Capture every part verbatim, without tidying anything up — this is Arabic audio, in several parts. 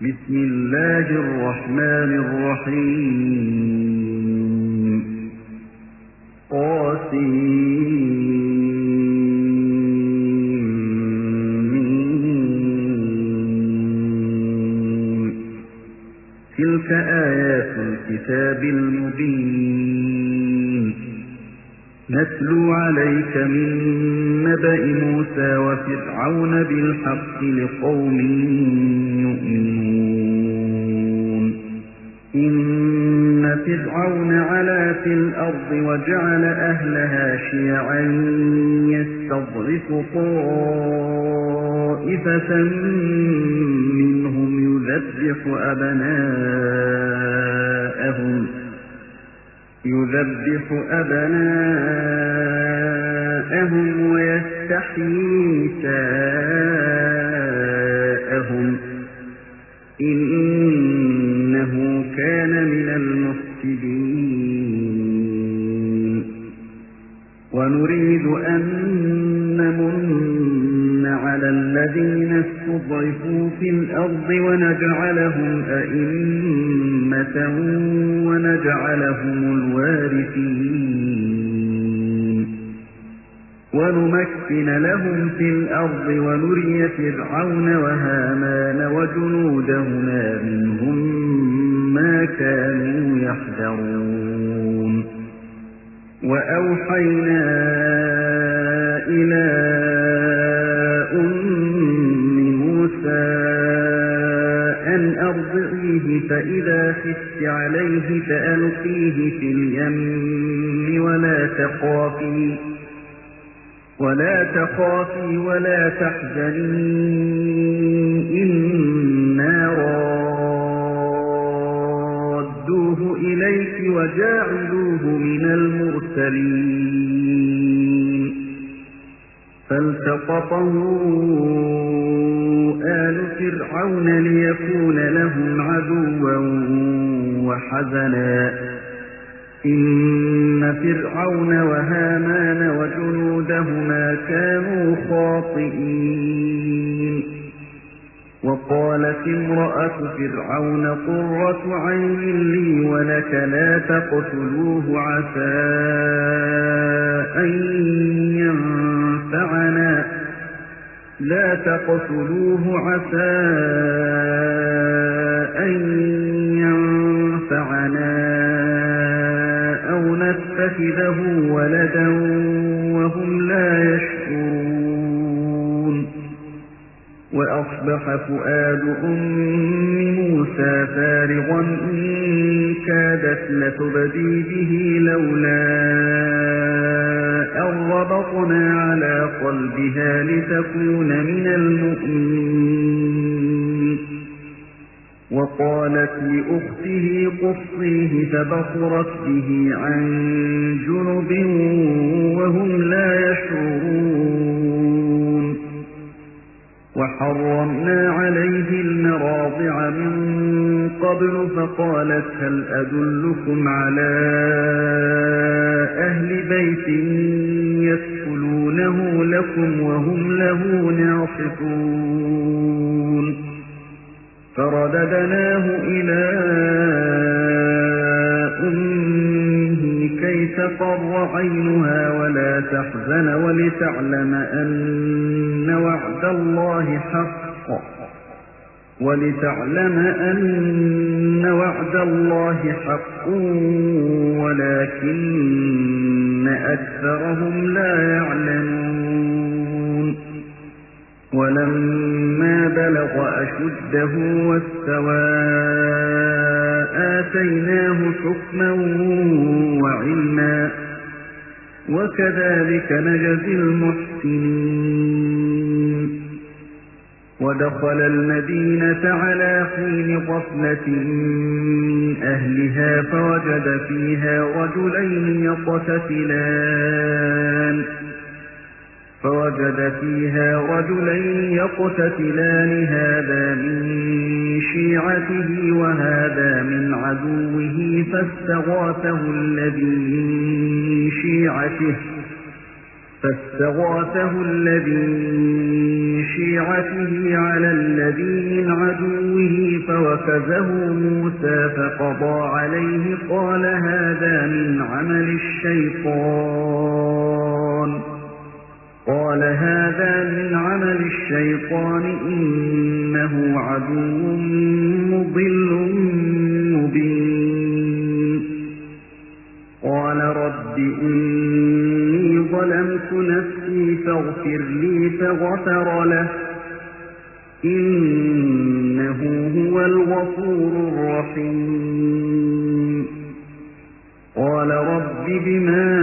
بسم الله الرحمن الرحيم قاسمين تلك آيات الكتاب المبين نتلو عليك من نبأ موسى وفرعون بالحق لقوم يؤمنون إن فرعون علا في الأرض وجعل أهلها شيعا يستضعف طائفة منهم يذبح أبناءهم يذبح أبناءهم ويستحيي نساءهم إنه كان من المفسدين ونريد أن نمن على الذين استضعفوا في الأرض ونجعلهم أئمة ونجعلهم الوارثين ونمكن لهم في الأرض ونري فرعون وهامان وجنودهما منهم ما كانوا يحذرون وأوحينا إلى أم موسى أن أرضعيه فإذا خفت عليه فألقيه في اليم ولا تخافي ولا تخافي ولا تحزني إنا رادوه إليك وجاعلوه من المرسلين فالتقطه آل فرعون ليكون لهم عدوا وحزنا إن فرعون وهامان وجنودهما كانوا خاطئين وقالت امرأة فرعون قرة عين لي ولك لا تقتلوه عسى أن ينفعنا لا تقتلوه عسى أن ينفعنا أو نتخذه ولدا وهم لا يشعرون وأصبح فؤاد أم موسى فارغا إن كادت لتبدي به لولا أن ربطنا على قلبها لتكون من المؤمنين وقالت لأخته قصيه فبصرت به عن جنب وهم لا يشعرون وحرمنا عليه المراضع من قبل فقالت هل أدلكم على أهل بيت يكفلونه لكم وهم له ناصحون فرددناه إلى أمه كي تقر عينها ولا تحزن ولتعلم أن وعد الله حق ولتعلم أن وعد الله حق ولكن أكثرهم لا يعلمون ولما بلغ أشده واستوى آتيناه حكما وعلما وكذلك نجزي المحسنين ودخل المدينة على حين غفلة من أهلها فوجد فيها رجلين يقتتلان فوجد فيها رجلين يقتتلان هذا من شيعته وهذا من عدوه فاستغاثه الذي من شيعته فاستغاثه الذي من شيعته على الذي من عدوه فوكزه موسى فقضى عليه قال هذا من عمل الشيطان قال هذا من عمل الشيطان إنه عدو مضل مبين قال رب إني ظلمت نفسي فاغفر لي فغفر له إنه هو الغفور الرحيم قال رب بما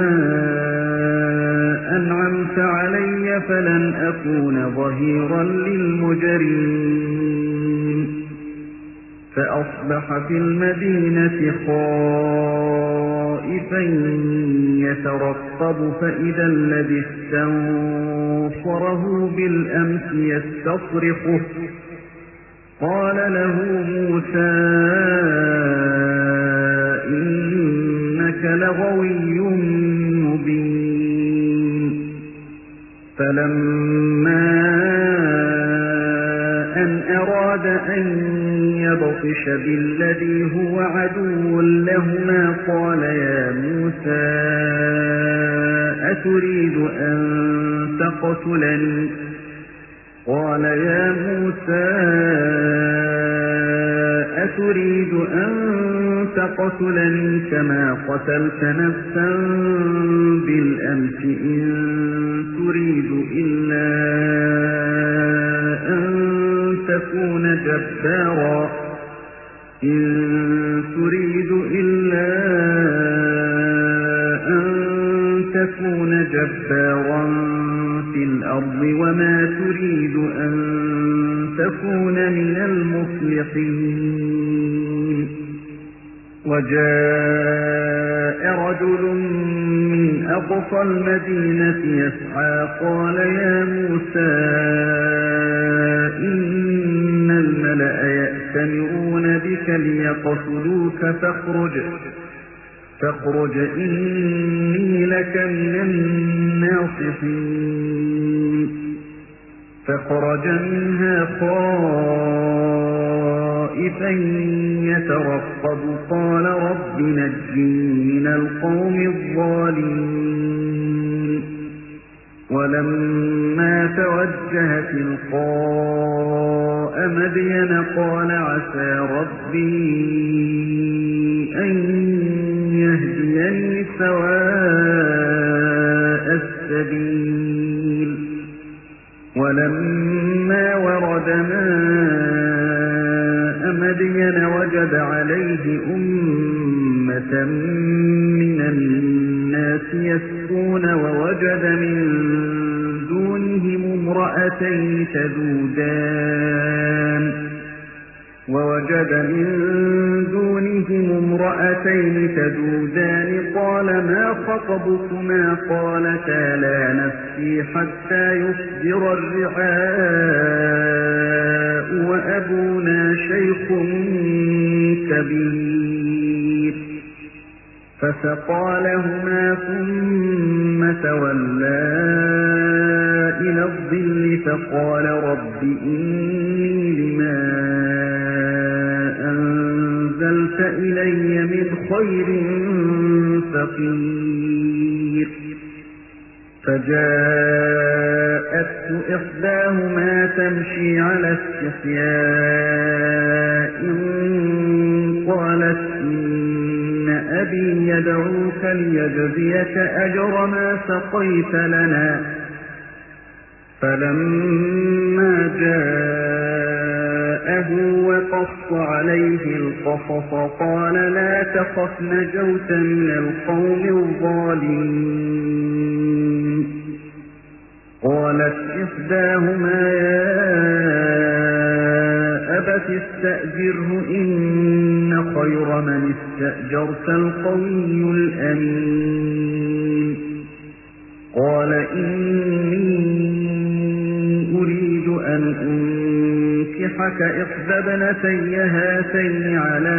أنعمت علي فلن أكون ظهيرا للمجرمين فأصبح في المدينة خائفا يترقب فإذا الذي استنصره بالأمس يستصرخه قال له موسى إنك لغوي مبين فلما أن أراد أن يبطش بالذي هو عدو لهما قال يا موسى أتريد أن تقتلني قال يا موسى أتريد أن تقتلني كما قتلت نفسا بالأمس إن تريد إلا أن تكون جبارا إن تريد إلا أن تكون جبارا في الأرض وما تريد أن تكون من المصلحين وجاء رجل من أقصى المدينة يسعى قال يا موسى إن الملأ يأتمرون بك ليقتلوك فاخرج فاخرج إني لك من الناصحين فخرج منها خائفا يترقب قال رب نجني من القوم الظالمين ولما توجه تلقاء مدين قال عسى ربي أن يهديني سواء السبيل ولما ورد ماء مدين وجد عليه أمة من الناس يسقون ووجد من دونهم امرأتين تذودان ووجد من دونهم امرأتين تذودان قال ما خطبكما قالتا لا نسقي حتى يصدر الرعاء وأبونا شيخ كبير فسقى لهما ثم تولى إلى الظل فقال رب إني لما أنزلت إلي من خير فقير فجاءته إحداهما تمشي على استحياء قالت إن أبي يدعوك ليجزيك أجر ما سقيت لنا فلما جاءه وقص عليه القصص قال لا تخف نجوت من القوم الظالمين قالت إحداهما يا أبت استأجره إن خير من استأجرت القوي الأمين قال إني أريد أن أنكحك إحدى ابنتي هاتين على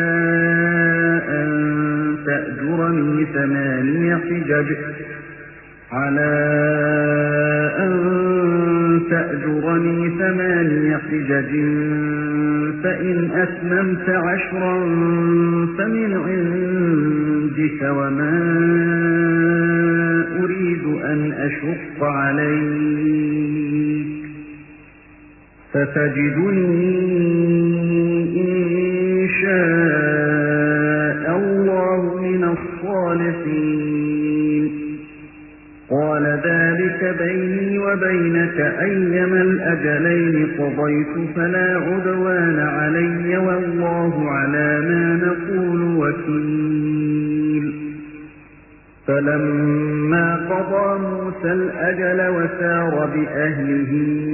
أن تأجرني ثماني حجج على أن تأجرني ثماني حجج فإن أتممت عشرا فمن عندك وما أريد أن أشق عليك فتجدني إن شاء الله من الصالحين قال ذلك بيني وبينك أيما الأجلين قضيت فلا عدوان علي والله على ما نقول وكيل فلما قضى موسى الأجل وسار بأهله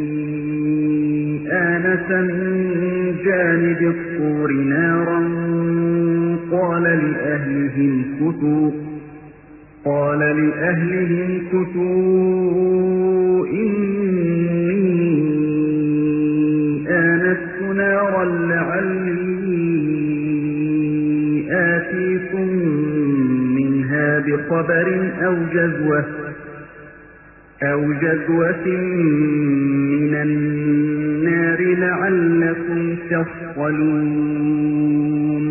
آنس من جانب الطور نارا قال لأهلهم كثوا قال لأهلهم كثوا إني آنست نارا لعلي آتيكم منها بخبر أو جذوة أو جذوة من النار لعلكم تصطلون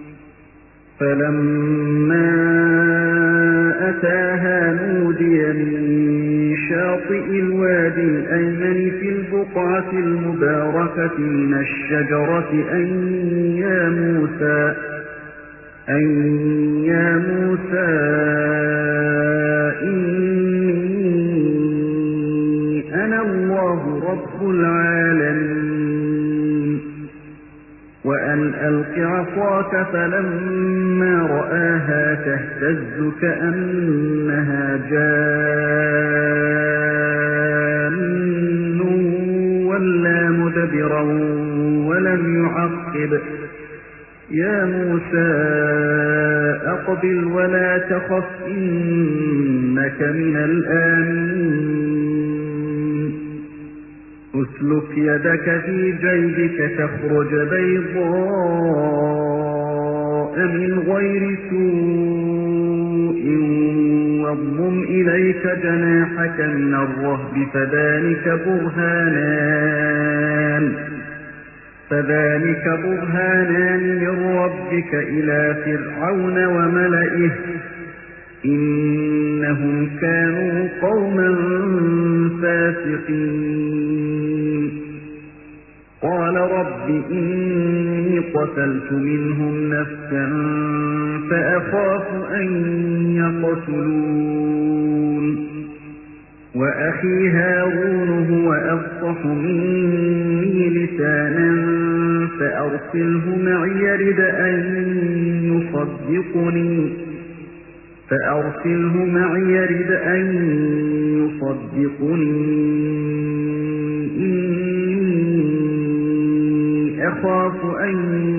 فلما أتاها نودي من شاطئ الوادي الأيمن في البقعة المباركة من الشجرة أن يا موسى أن يا موسى إني أنا الله رب العالمين وأن ألق عصاك فلما رآها تهتز كأنها جان ولا مدبرا ولم يعقب يا موسى أقبل ولا تخف إنك من الآمنين اسلك يدك في جيبك تخرج بيضاء من غير سوء واضمم إليك جناحك من الرهب فذلك برهانان فذلك برهانان من ربك إلى فرعون وملئه إنهم كانوا قوما فاسقين قال رب إني قتلت منهم نفسا فأخاف أن يقتلون وأخي هارون هو أفصح مني لسانا فأرسله معي يرد أن يصدقني فأرسله معي يرد أن يصدقني إني أخاف أن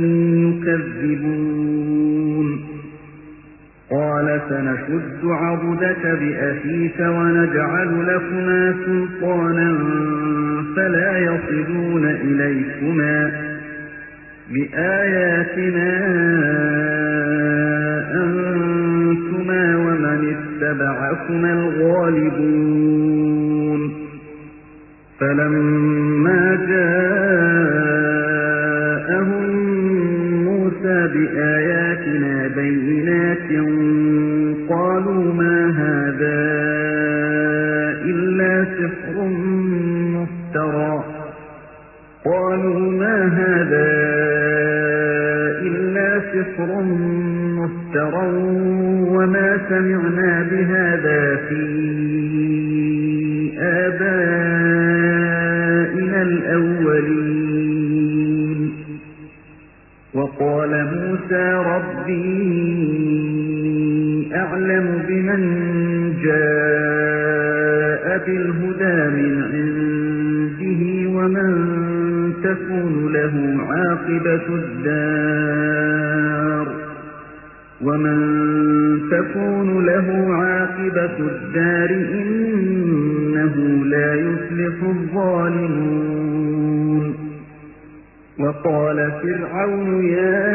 يكذبون قال سنشد عضدك بأخيك ونجعل لكما سلطانا فلا يصلون إليكما بآياتنا أنتما ومن اتبعكما الغالبون فلما جاءهم موسى بآياتنا بينات قالوا ما هذا إلا سحر مفترى قالوا ما هذا إلا سحر مفترى وما سمعنا بهذا في آبائنا الأولين وقال موسى ربي أعلم بمن جاء بالهدى من عنده ومن تكون له عاقبة الدار ومن تكون له عاقبة الدار إنه لا يفلح الظالمون وقال فرعون يا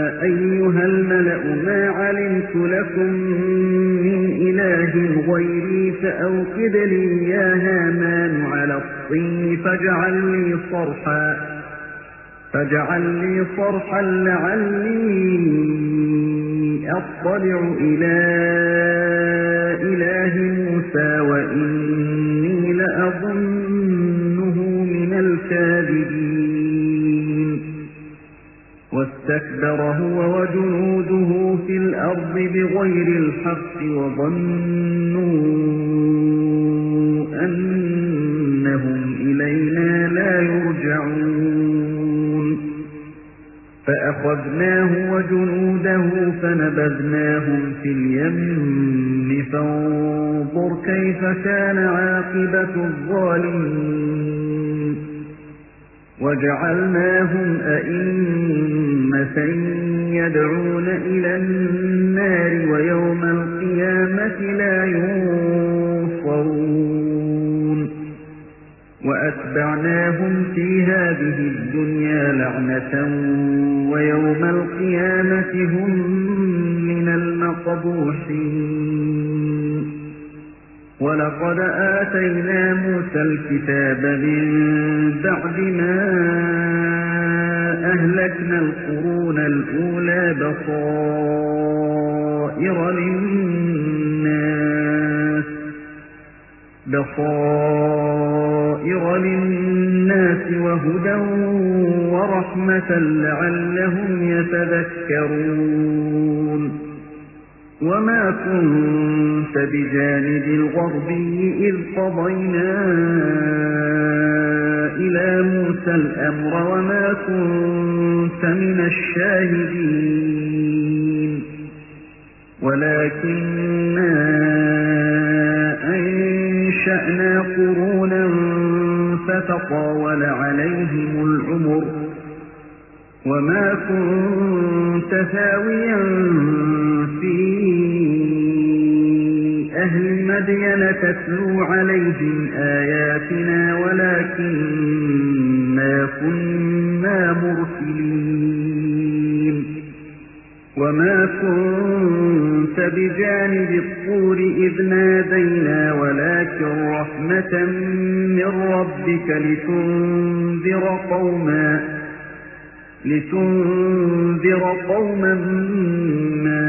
أيها الملأ ما علمت لكم من إله غيري إبليس أوقد لي يا هامان على الطين فاجعل لي صرحا فاجعل لي صرحا لعلي أطلع إلى إله موسى وإني لأظنه من الكاذبين واستكبر هو وجنوده في الأرض بغير الحق وظنوا أنهم إلينا لا يرجعون فأخذناه وجنوده فنبذناهم في اليم فانظر كيف كان عاقبة الظالمين وجعلناهم أئمة يدعون إلى النار ويوم القيامة لا ينصرون وأتبعناهم في هذه الدنيا لعنة ويوم القيامة هم من المقبوحين ولقد آتينا موسى الكتاب من بعد ما أهلكنا القرون الأولى بصائر للناس بصائر للناس وهدى ورحمة لعلهم يتذكرون وما كنت بجانب الغربي إذ قضينا إلى موسى الأمر وما كنت من الشاهدين ولكننا أنشأنا قرونا فتطاول عليهم العمر وما كنت ثاويا في أهل مدين تتلو عليهم آياتنا ولكننا كنا مرسلين وما كنت بجانب الطور إذ نادينا ولكن رحمة من ربك لتنذر قوما لتنذر قوما ما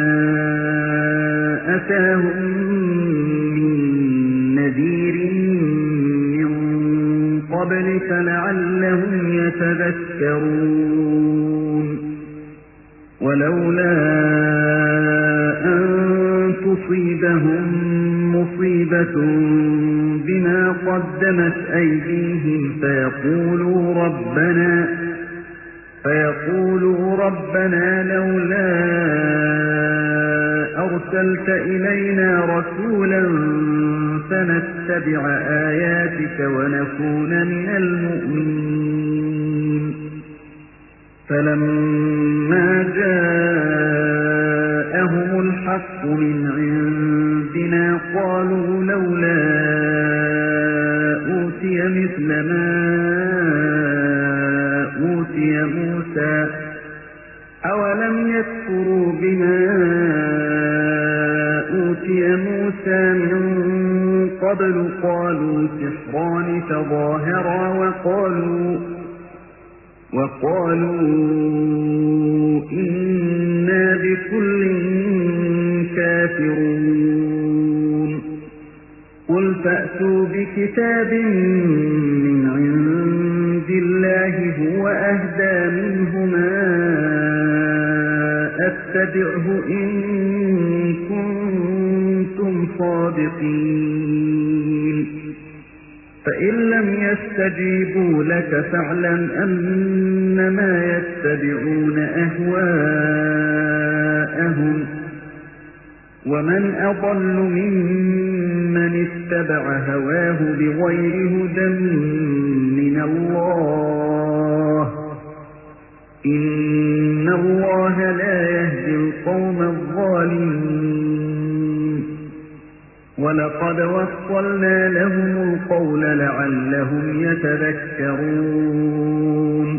أتاهم من نذير من قبلك لعلهم يتذكرون ولولا أن تصيبهم مصيبة بما قدمت أيديهم فيقولوا ربنا فيقولوا ربنا لولا أرسلت إلينا رسولا فنتبع آياتك ونكون من المؤمنين فلما جاءهم الحق من عندنا قالوا لولا أوتي مثل ما أوتي موسى أولم يكفروا بما أوتي موسى من قبل قالوا سحران تظاهرا وقالوا وقالوا إنا بكل كافرون قل فأتوا بكتاب من عند الله هو أهدى منهما أتبعه إن كنتم صادقين فإن لم يستجيبوا لك فاعلم أنما يتبعون أهواءهم ومن أضل ممن اتبع هواه بغير هدى من الله إن الله لا يهدي القوم الظالمين ولقد وصلنا لهم القول لعلهم يتذكرون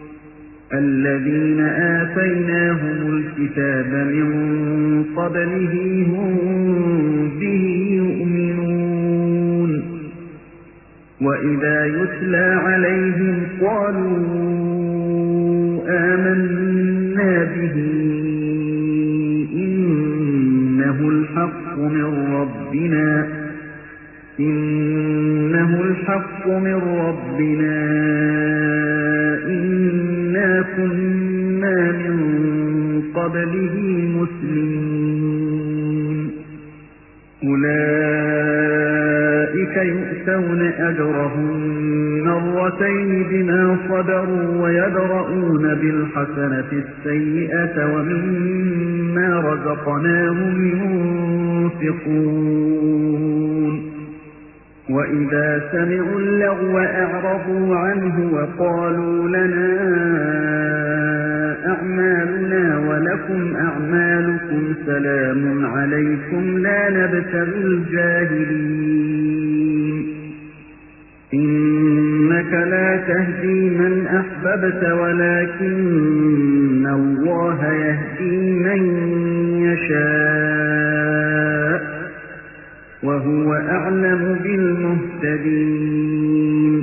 الذين آتيناهم الكتاب من قبله هم به يؤمنون يتلى عليهم قالوا آمنا به إنه الحق من ربنا إنه الحق من ربنا إنا كنا من قبله مسلمين أولئك يؤتون أجرهم مرتين بما صبروا ويدرؤون بالحسنة السيئة ومما رزقناهم ينفقون وإذا سمعوا اللغو أعرضوا عنه وقالوا لنا أعمالنا ولكم أعمالكم سلام عليكم لا نبتغي الجاهلين إنك لا تهدي من أحببت ولكن الله يهدي من يشاء وهو أعلم بالمهتدين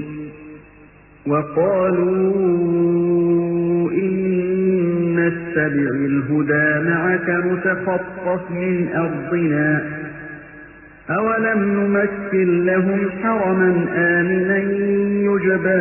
وقالوا إن نتبع الهدى معك نتخطف من أرضنا أولم نمثل لهم حرما آمنا يجبى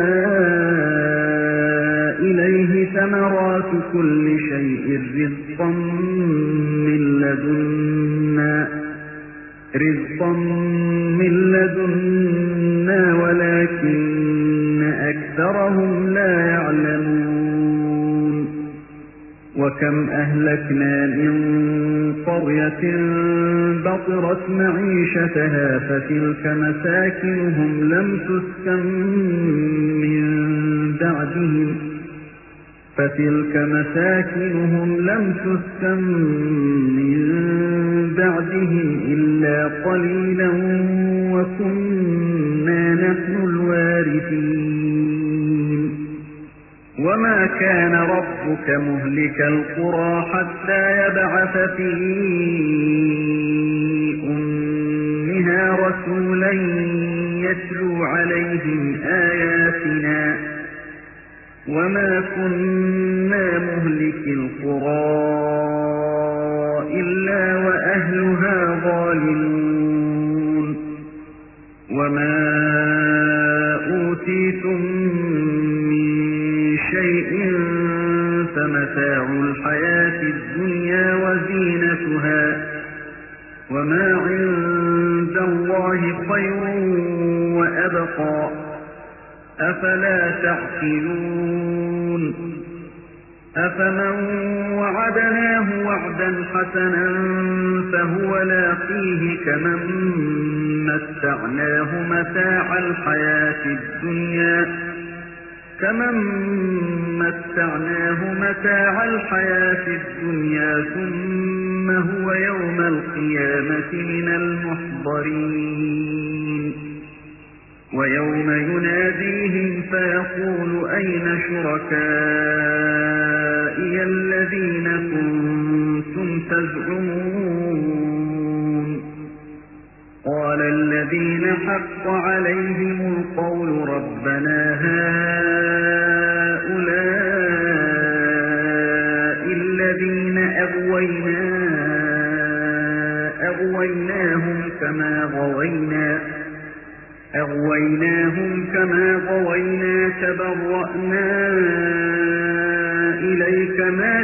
إليه ثمرات كل شيء رزقا من لدنا رزقا من لدنا ولكن أكثرهم لا يعلمون وكم أهلكنا من قرية بطرت معيشتها فتلك مساكنهم لم تسكن من بعدهم فتلك مساكنهم لم تسكن من بعدهم إلا قليلا وكنا نحن الوارثين وما كان ربك مهلك القرى حتى يبعث في أمها رسولا يتلو عليهم آياتنا وما كنا مهلك القرى إلا وأهلها ظالمون وما أوتيتم من شيء فمتاع الحياة الدنيا وزينتها وما عند الله خير وأبقى أفلا تعقلون أفمن وعدناه وعدا حسنا فهو لاقيه كمن متعناه متاع الحياة الدنيا كمن متعناه متاع الحياة الدنيا ثم هو يوم القيامة من المحضرين ويوم يناديهم فيقول أين شركائي الذين كنتم تزعمون قال الذين حق عليهم القول ربنا هؤلاء الذين أغوينا أغويناهم كما غوينا أغويناهم كما غوينا تبرأنا إليك ما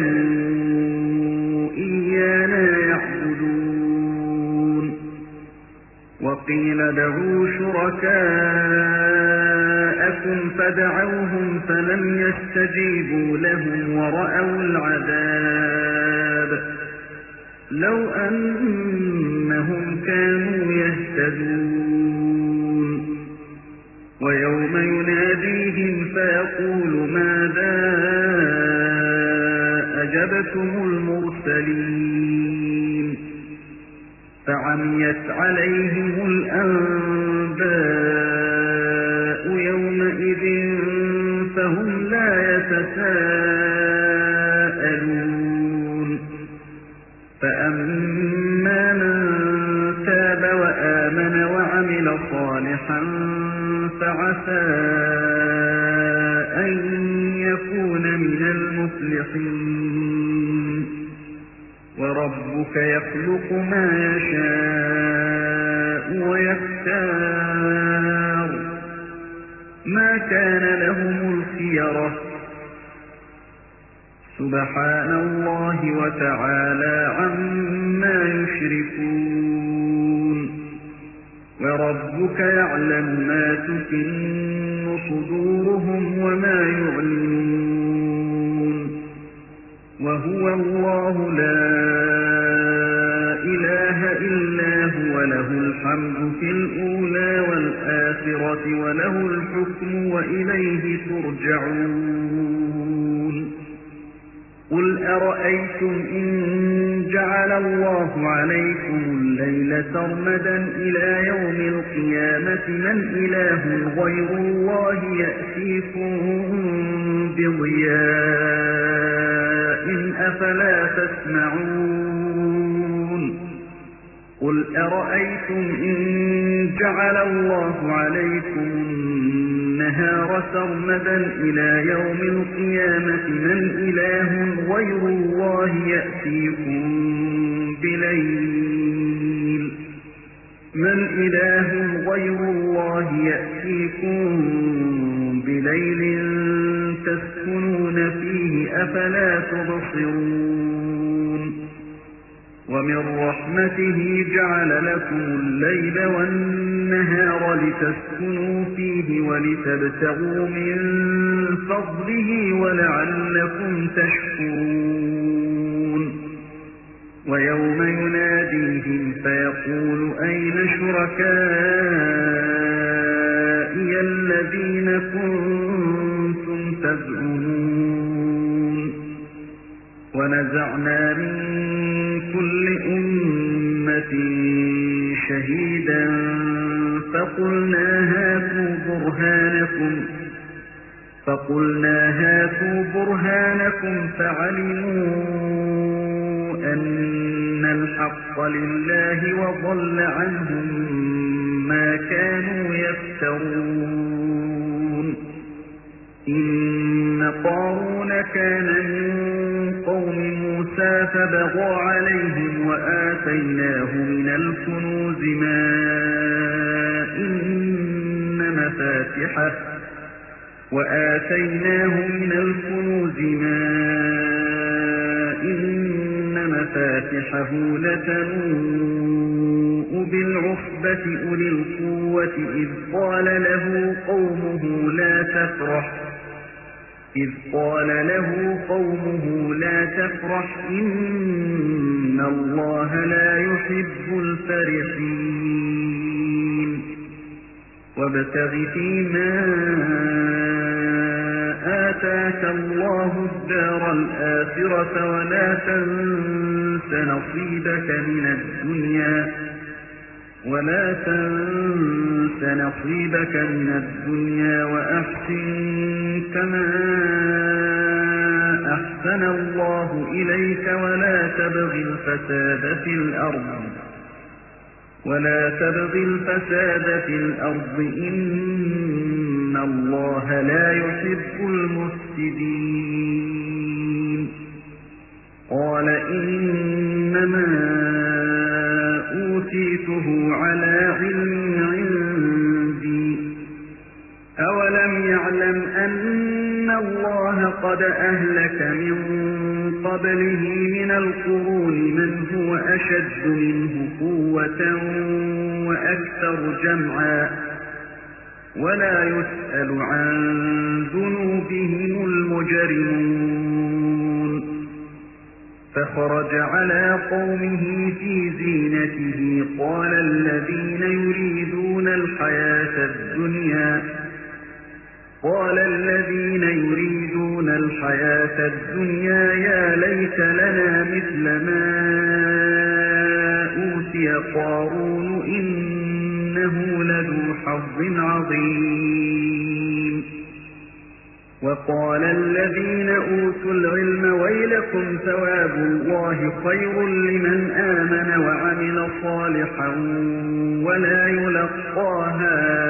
كانوا إيانا يعبدون وقيل دعوا شركاءكم فدعوهم فلم يستجيبوا لهم ورأوا العذاب لو أنهم كانوا يهتدون ويوم يناديهم فيقول ماذا أجبتم المرسلين فعميت عليهم الأنباء يومئذ فهم لا يتساءلون فأما من تاب وآمن وعمل صالحا فعسى وربك يخلق ما يشاء ويختار ما كان لهم الخيرة سبحان الله وتعالى عما يشركون وربك يعلم ما تكن صدورهم وما يعلنون وهو الله لا إله إلا هو له الحمد في الأولى والآخرة وله الحكم وإليه ترجعون قل أرأيتم إن جعل الله عليكم الليل سرمدا إلى يوم القيامة من إله غير الله يأتيكم بضياء أفلا تسمعون قل أرأيتم إن جعل الله عليكم النهار سرمدا إلى يوم القيامة من إله غير الله يأتيكم بليل من إله غير الله يأتيكم بليل تسكنون فيه أفلا تبصرون ومن رحمته جعل لكم الليل والنهار لتسكنوا فيه ولتبتغوا من فضله ولعلكم تشكرون ويوم يناديهم فيقول أين شركائي الذين كنتم تزعمون ونزعنا من كل أمة شهيدا فقلنا هاتوا برهانكم فقلنا هاتوا برهانكم فعلموا أن الحق لله وضل عنهم ما كانوا يفترون إن قارون كان من قوم موسى فبغى عليهم وآتيناه من الكنوز ما إن مفاتحه وآتيناه من الكنوز ما إن مفاتحه لتنوء بالعصبة أولي القوة إذ قال له قومه لا تفرح إذ قال له قومه لا تفرح إن الله لا يحب الفرحين وابتغ فيما آتاك الله الدار الآخرة ولا تنس نصيبك من الدنيا ولا تنس نصيبك من الدنيا وأحسن كما أحسن الله إليك ولا تبغ الفساد في الأرض ولا تبغ الفساد في الأرض إن الله لا يحب المفسدين قال إنما أوتيته على علم عندي أولم يعلم أن الله قد أهلك من قبله من القرون من هو أشد منه قوة وأكثر جمعا ولا يسأل عن ذنوبهم المجرمون فخرج على قومه في زينته قال الذين يريدون الحياة الدنيا قال الذين يريدون الحياة الدنيا يا ليت لنا مثل ما أوتي قارون إنه لذو حظ عظيم وقال الذين أوتوا العلم ويلكم ثواب الله خير لمن آمن وعمل صالحا ولا يلقاها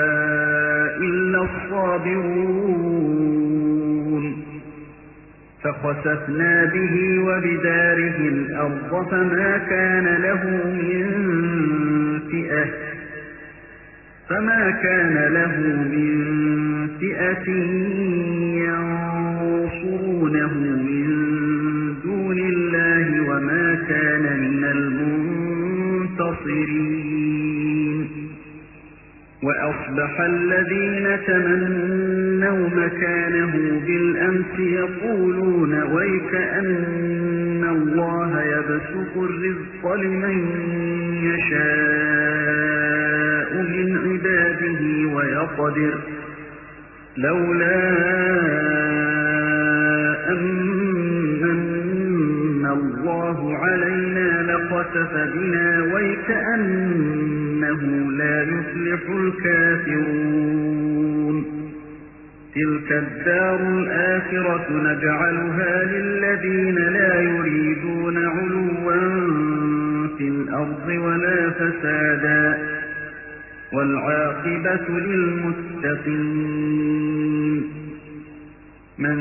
إلا الصابرون فخسفنا به وبداره الأرض فما كان له من فئة فما كان له من فئة ينصرونه من دون الله وما كان من المنتصرين وأصبح الذين تمنوا مكانه بالأمس يقولون ويكأن الله يبسط الرزق لمن يشاء من عباده ويقدر لولا أمن الله علينا لخسف بنا ويكأنه لا يفلح الكافرون تلك الدار الآخرة نجعلها للذين لا يريدون علوا في الأرض ولا فسادا والعاقبة للمتقين من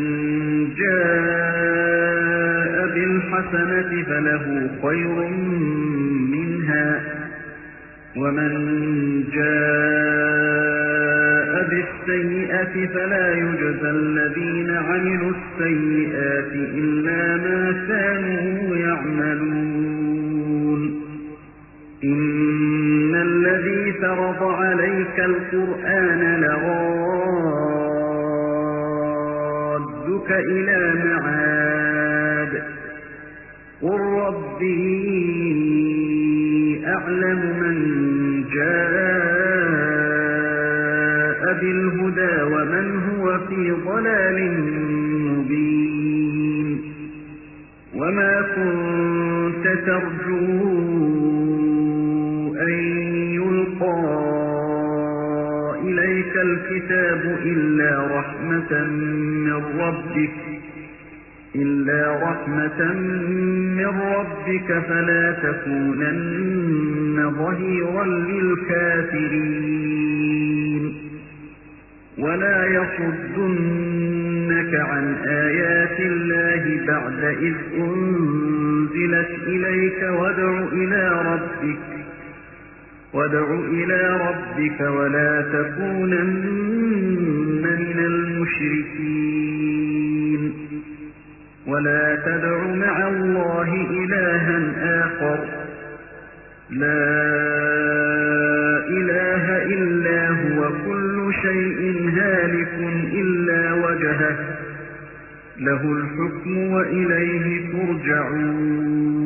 جاء بالحسنة فله خير منها ومن جاء بالسيئة فلا يجزى الذين عملوا السيئات إلا ما كانوا يعملون إن الذي فرض عليك القرآن لرادك إلى معاد قل ربي أعلم من جاء بالهدى ومن هو في ضلال مبين وما كنت ترجو أن يلقى إليك الكتاب إلا رحمة من ربك إلا رحمة من ربك فلا تكونن ظهيرا للكافرين ولا يصدنك عن آيات الله بعد إذ أنزلت إليك وادع إلى ربك وادع إلى ربك ولا تكونن من المشركين ولا تدع مع الله إلها آخر لا إله إلا هو كل شيء هالك إلا وجهه له الحكم وإليه ترجعون